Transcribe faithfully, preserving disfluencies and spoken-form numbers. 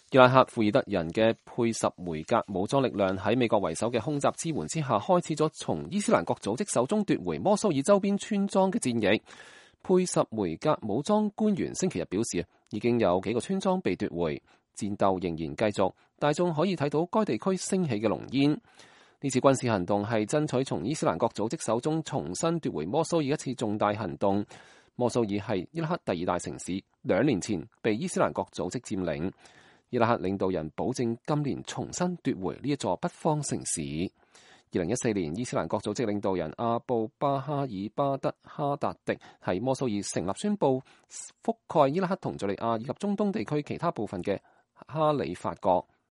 伊拉克庫爾德人嘅佩什梅格武裝力量喺美國為首嘅空襲支援之下，開始咗從伊斯蘭國組織手中奪回摩蘇爾周邊村莊嘅戰役。佩什梅格武裝官員星期日表示，已經有幾個村莊被奪回，戰鬥仍然繼續，大眾可以睇到該地區升起嘅濃煙。呢次軍事行動係爭取從伊斯蘭國組織手中重新奪回摩蘇爾一次重大行動。摩蘇爾係伊拉克第二大城市，兩年前被伊斯蘭國組織佔領。伊拉克領導人保證今年重新奪回呢一座北方城市。二零一四年，伊斯蘭國組織領導人阿布巴哈爾巴德哈達迪喺摩蘇爾成立宣布覆蓋伊拉克同敘利亞以及中東地區其他部分嘅哈里發國。